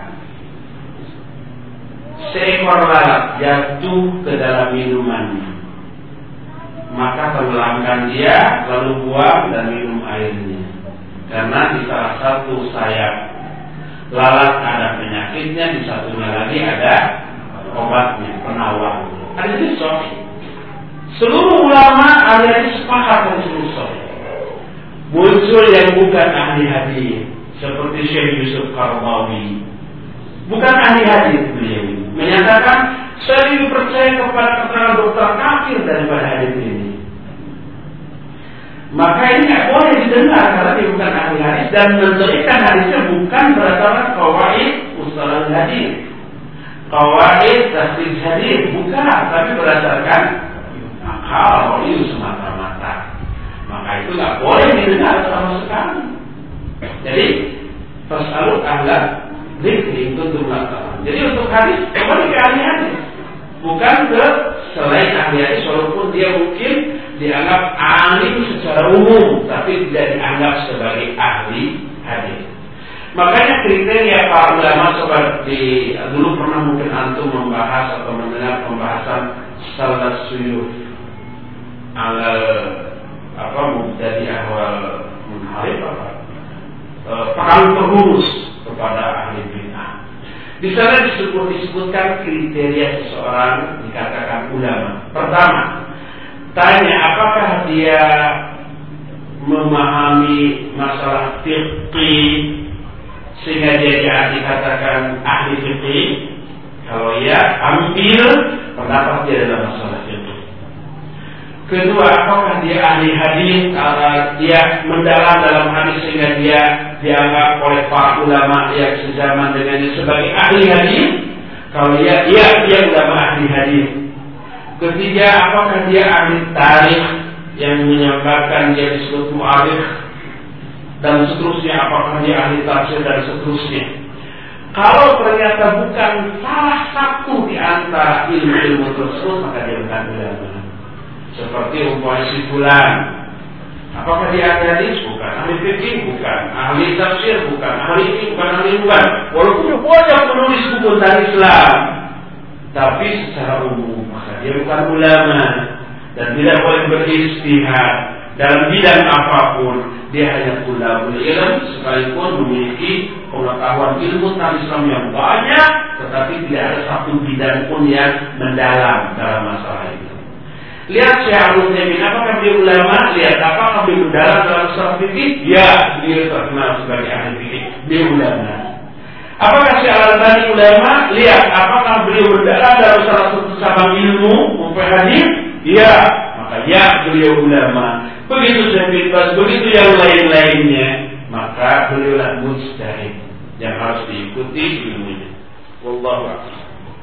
seekor lalat jatuh ke dalam minumannya, maka tenggelamkan dia, lalu buang dan minum airnya. Karena di salah satu sayap lalat ada penyakitnya, di satunya lagi ada obatnya, penawar. Ada ini sahih. Seluruh ulama ahli sepakat dengan seluruh sahih. Muncul yang bukan ahli hadis seperti Syekh Yusuf Qaradawi, bukan ahli hadis beliau ini, menyatakan saya lebih percaya kepada keterangan dokter kafir daripada hadis ini. Maka ini tidak boleh didengar karena dia bukan ahli hadis dan mendirikan hadisnya bukan berdasarkan qawaid usul hadis, qawaid tasdid hadis, bukan, tapi berdasarkan akal itu semata-mata. Maka itu tidak boleh didengar sama sekali. Jadi fasalu ahla dzikri kuntum la ta'lamun. Jadi untuk hadis kembali ke ahli hadis, bukan ke selain ahli hadis, walaupun dia mungkin dianggap alim secara umum, tapi tidak dianggap sebagai ahli hadis. Makanya kriteria para ulama seperti dulu pernah mungkin antum membahas atau mendengar pembahasan salat suyuf ala apa menjadi awal munharif apa pegang terurus kepada ahli bid'ah. Di sana disebut disebutkan kriteria seseorang dikatakan ulama. Pertama, tanya apakah dia memahami masalah fikih sehingga dia dikatakan ahli fikih. Kalau ya, ambil pendapat dia dalam masalah fikih. Kedua, apakah dia ahli hadis, atau dia mendalam dalam hadis sehingga dia dianggap oleh para ulama yang sezaman dengannya sebagai ahli hadis. Kalau dia, iya dia ulama ahli hadis. Ketiga, apakah dia ahli tarikh yang menyebabkan dia disebut mu'arikh dan seterusnya, apakah dia ahli tafsir dan seterusnya. Kalau ternyata bukan salah satu di antara ilmu-ilmu tersebut, maka dia bukan ulama. Seperti umpamanya si fulan, apakah dia ahli hadis? Bukan. Ahli fikih? Bukan. Ahli tafsir? Bukan. Ahli ini? Bukan. Ahli bukan. Walaupun dia banyak menulis buku tentang Islam, tapi secara umum maka dia bukan ulama dan tidak boleh berijtihad dalam bidang apapun. Dia hanya tulabul ilm, sekalipun memiliki pengetahuan ilmu tentang Islam yang banyak, tetapi tidak ada satu bidang pun yang mendalam dalam masalah itu. Lihat Syekh Al-Utsaimin, apakah dia ulama? Lihat apakah dia mendalam dalam masalah fikih? Ya, dia terkenal sebagai ahli fikih. Dia ulama. Apakah Syekh Al-Albani ulama? Lihat apakah beliau mendalam dalam salah satu cabang ilmu umpah hadis? Ya, maka ya beliau ulama. Begitu Syekh bin Baz, begitu yang lain-lainnya, maka beliaulah mujtahid yang harus diikuti ilmunya. Wallahu a'lam.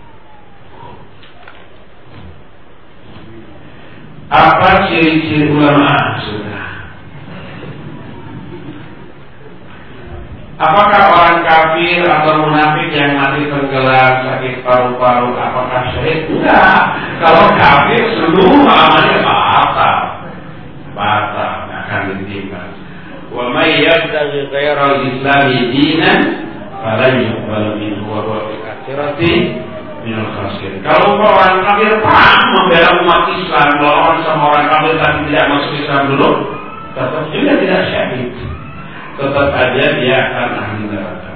Apa ciri-ciri ulama? Sudah. Apakah orang kafir atau munafik yang mati tenggelam sakit paru-paru apakah syahid? Enggak. Kalau kafir seluruh amalnya batal, batal, akan ditimbang. Wa may yabtaghi ghairal islami dinan falan yuqbal minhu wa huwa fil akhirati minal khasirin. Kalau orang kafir perang membela umat Islam, melawan sama orang kafir tapi tidak masuk Islam dulu, tetap juga tidak syahid. Tetap aja dia akan ahli neraka.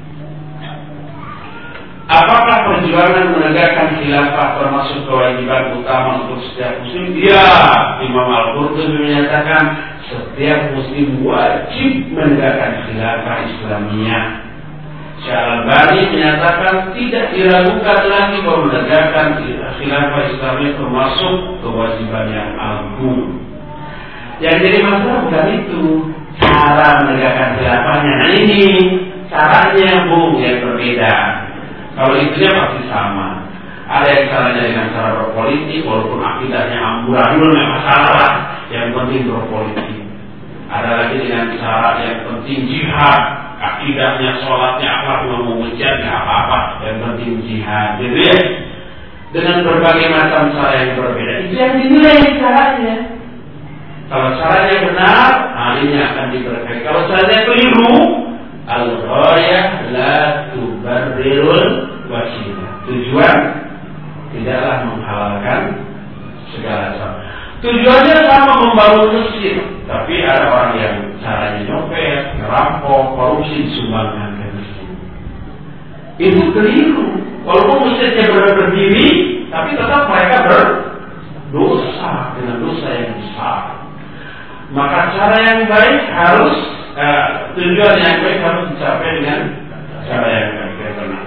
Apakah perjuangan menegakkan khilafah termasuk kewajiban utama untuk setiap muslim? Ya, Imam Al-Qurtubi menyatakan setiap muslim wajib menegakkan khilafah Islamiyah. Syekh Al-Albani menyatakan tidak diragukan lagi bahwa menegakkan khilafah Islamiyah termasuk kewajiban yang agung. Yang jadi masalah bukan itu, cara menegakkan khilafahnya. Nah ini caranya bung yang berbeda. Kalau itunya pasti sama. Ada yang caranya dengan cara berpolitik, walaupun akidahnya amburadul nggak masalah. Yang penting berpolitik. Ada lagi dengan cara yang penting jihad, akidahnya, sholatnya, akhlak, mau menjadi apa-apa. Yang penting jihad, gitu ya. Dengan berbagai macam cara yang berbeda. Itu yang dinilai caranya. Kalau caranya benar, halinya akan diberkahi. Kalau caranya keliru, al-ghayah la tubarrirul wasilah. Tujuan tidaklah menghalalkan segala cara. Tujuannya sama membangun masjid, tapi ada orang yang caranya nyopet, ngerampok, korupsi, disumbangkan ke masjid. Itu keliru. Walaupun masjidnya benar berdiri, tapi tetap mereka berdosa dengan dosa yang besar. Maka cara yang baik harus uh, tujuan yang baik harus dicapai dengan cara yang baik yang benar.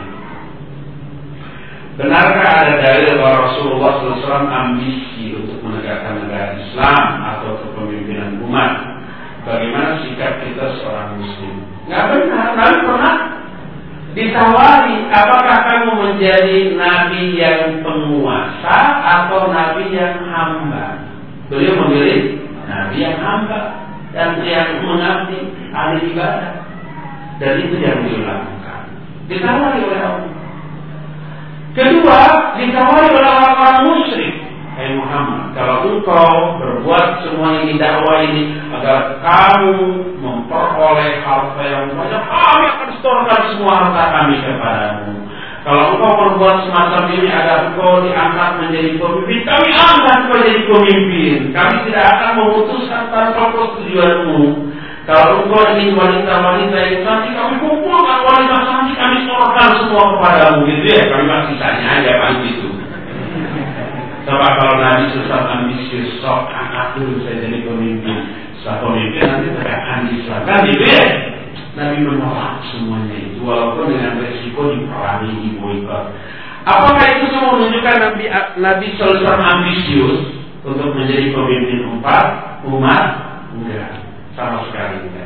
Benarkah ada dalil bahwa Rasulullah shallallahu alaihi wasallam ambisi untuk menegakkan negara Islam atau kepemimpinan umat? Bagaimana sikap kita seorang Muslim? Nggak benar. Nabi pernah ditawari, apakah kamu menjadi nabi yang penguasa atau nabi yang hamba? Beliau memilih nabi yang hamba dan yang mengabdi ahli ibadah, dan itu yang dilakukan. Ditawari oleh Allah. Kedua, ditawari oleh orang-orang musyrik. Hai Muhammad, kalau engkau berbuat semua ini dakwah ini agar kamu memperoleh harta yang banyak, kami akan setorkan semua harta kami kepadamu. Kalau engkau berbuat semacam ini agar engkau diangkat menjadi pemimpin, kami angkat menjadi pemimpin. Kami tidak akan memutuskan tanpa persetujuanmu. Kalau engkau ingin wanita-wanita yang cantik, kami kumpulkan wanita cantik, kami setorkan semua kepadamu. Gitu ya, kami masih tanya aja kan gitu. Coba kalau Nabi susah ambisius, sok angkat dulu saya jadi pemimpin. Setelah pemimpin nanti tegakkan Islam. Kan gitu ya? Nabi menolak semuanya itu, walaupun dengan resiko diperangi, diboikot. Apakah itu semua menunjukkan Nabi Nabi shallallahu alaihi wasallam ambisius untuk menjadi pemimpin umat? Umat? Enggak, sama sekali enggak.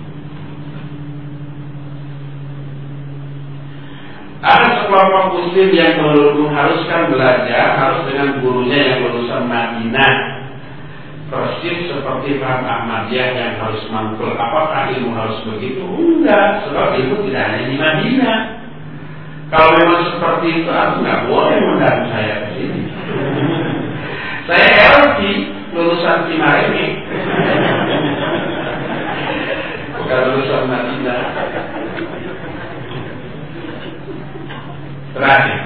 Ada sekelompok muslim yang mengharuskan belajar harus dengan gurunya yang lulusan Madinah, persis seperti Faham Ahmadiyah yang harus mangkul. Apakah ilmu harus begitu? Enggak, sebab ilmu tidak hanya di Madinah. Kalau memang seperti itu, aku nggak boleh mengundang saya ke sini. Saya L T, lulusan Cimareme, bukan lulusan Madinah. Terakhir,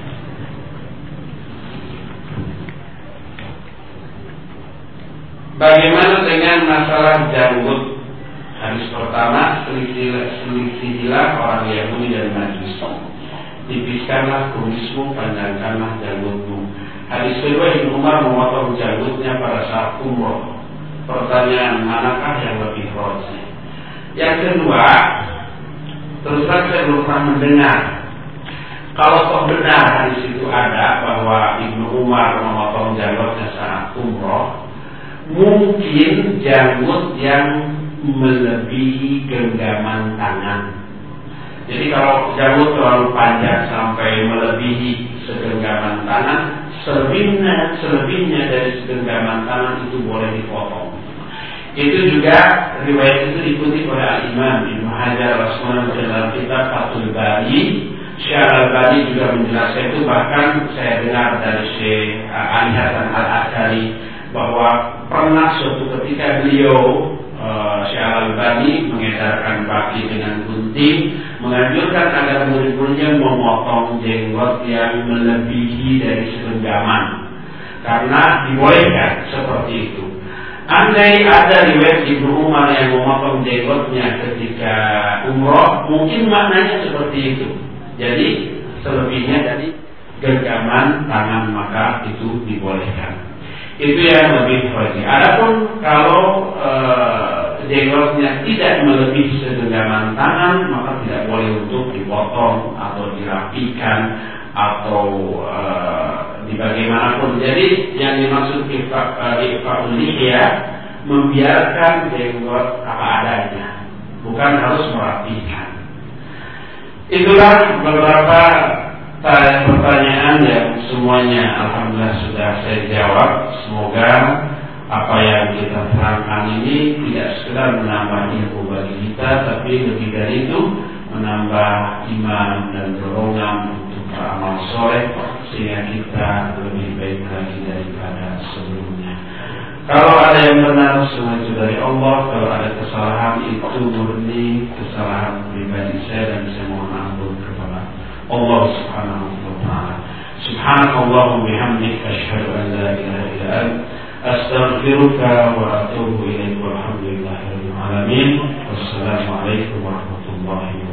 bagaimana dengan masalah janggut? Hadis pertama, selisihilah orang Yahudi dan Majusi. Tipiskanlah kumismu, panjangkanlah janggutmu. Hadis kedua, Ibnu Umar memotong janggutnya pada saat umroh. Pertanyaan, manakah yang lebih rajih? Yang kedua, terus terang saya belum pernah mendengar. Kalau toh benar hadis itu ada bahwa Ibnu Umar memotong janggutnya saat umroh, mungkin janggut yang melebihi genggaman tangan. Jadi kalau janggut terlalu panjang sampai melebihi segenggaman tangan, selebihnya, selebihnya dari segenggaman tangan itu boleh dipotong. Itu juga riwayat itu diikuti oleh Imam Ibnu Hajar Al-Asqalani dalam kitab Fathul Bari. Syekh Al-Albani juga menjelaskan itu, bahkan saya dengar dari Syekh Ali Hasan Al-Askari bahwa pernah suatu ketika beliau uh, Syekh Al-Albani mengedarkan baki dengan gunting, menganjurkan agar murid-muridnya memotong jenggot yang melebihi dari segenggaman karena dibolehkan seperti itu. Andai ada riwayat Ibnu Umar yang memotong jenggotnya ketika umroh, mungkin maknanya seperti itu. Jadi selebihnya dari genggaman tangan maka itu dibolehkan. Itu yang lebih wajib. Adapun kalau e, jenggotnya tidak melebihi segenggaman tangan, maka tidak boleh untuk dipotong atau dirapikan atau e, di bagaimanapun. Jadi yang dimaksud ifa'ul lihya, membiarkan jenggot apa adanya, bukan harus merapikan. Itulah beberapa pertanyaan yang semuanya alhamdulillah sudah saya jawab. Semoga apa yang kita terangkan ini tidak sekedar menambah ilmu bagi kita, tapi lebih dari itu menambah iman dan dorongan untuk beramal soleh sehingga kita lebih baik lagi daripada sebelumnya. Kalau ada yang benar semua itu dari Allah, kalau ada kesalahan itu murni kesalahan pribadi saya dan saya mohon ampun kepada Allah Subhanahu wa taala. Subhanakallahumma bihamdika asyhadu an la ilaha illa anta astaghfiruka wa atubu ilaik. Walhamdulillahirabbil alamin. Wassalamu alaikum warahmatullahi wabarakatuh.